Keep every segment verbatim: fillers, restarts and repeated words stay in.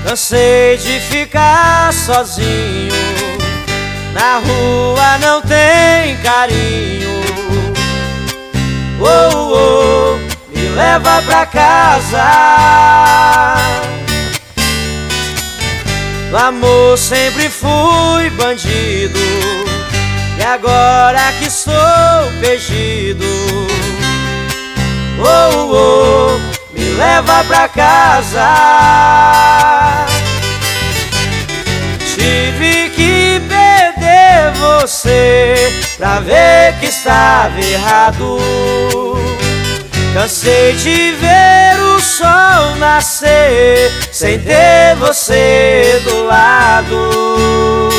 Cansei de ficar sozinho, na rua não tem carinho. Oh, oh, me leva pra casa. No amor sempre fui bandido, e agora que sou perdido, oh, oh, me leva pra casa. Tive que perder você pra ver que estava errado. Cansei de ver o sol nascer sem ter você do lado.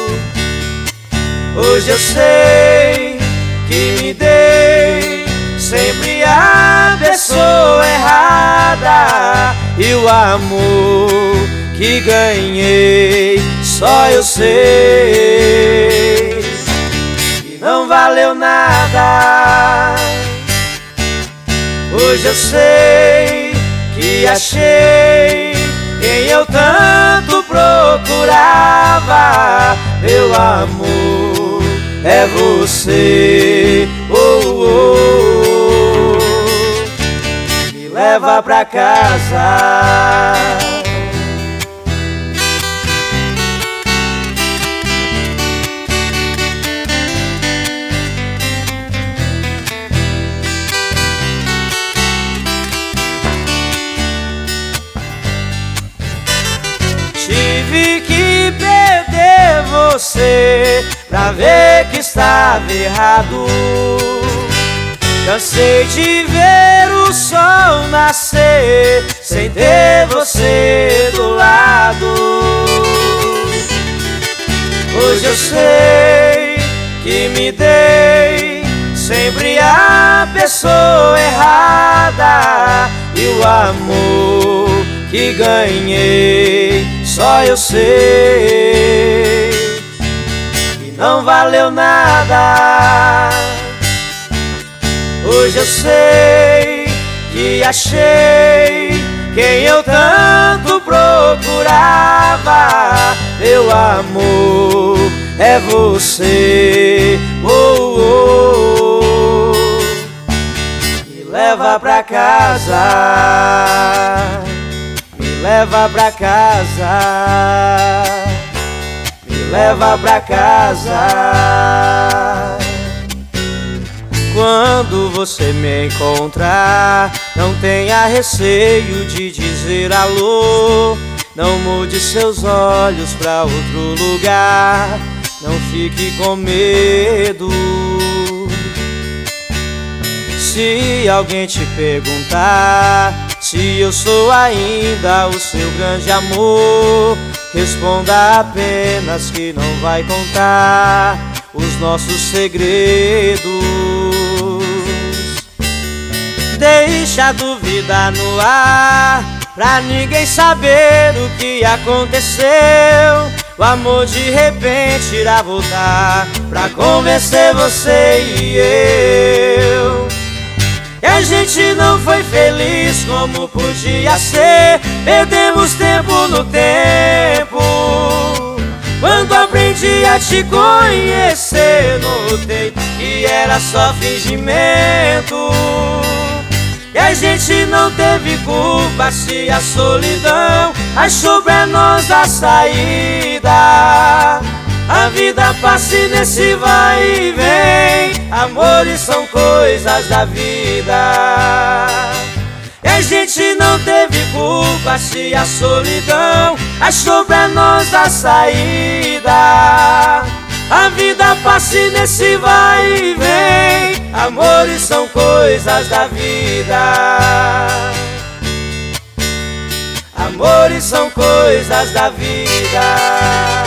Hoje eu sei que me dei sempre a pessoa errada, e o amor que ganhei só eu sei que não valeu nada. Hoje eu sei que achei quem eu tanto procurava. Meu amor é você, oh, oh, oh. Me leva pra casa. Tive que perder você pra ver que estava errado. Cansei de ver o sol nascer sem ter você do lado. Hoje eu sei que me dei sempre a pessoa errada, e o amor que ganhei só eu sei que não valeu nada. Hoje eu sei que achei quem eu tanto procurava. Meu amor é você, oh, oh, oh. Me leva pra casa, me leva pra casa, me leva pra casa. Quando você me encontrar, não tenha receio de dizer alô. Não mude seus olhos pra outro lugar, não fique com medo. Se alguém te perguntar se eu sou ainda o seu grande amor, responda apenas que não vai contar os nossos segredos. Deixa a dúvida no ar, pra ninguém saber o que aconteceu. O amor de repente irá voltar pra convencer você e eu que a gente não foi feliz como podia ser. Perdemos tempo no tempo. Quando aprendi a te conhecer, notei que era só fingimento, e a gente não teve culpa se a solidão achou pra nós a saída. A vida passa nesse vai e vem, amores são coisas da vida. E a gente não teve culpa se a solidão achou pra nós a saída. A vida passa nesse vai e vem, amores são coisas da vida. Amores são coisas da vida.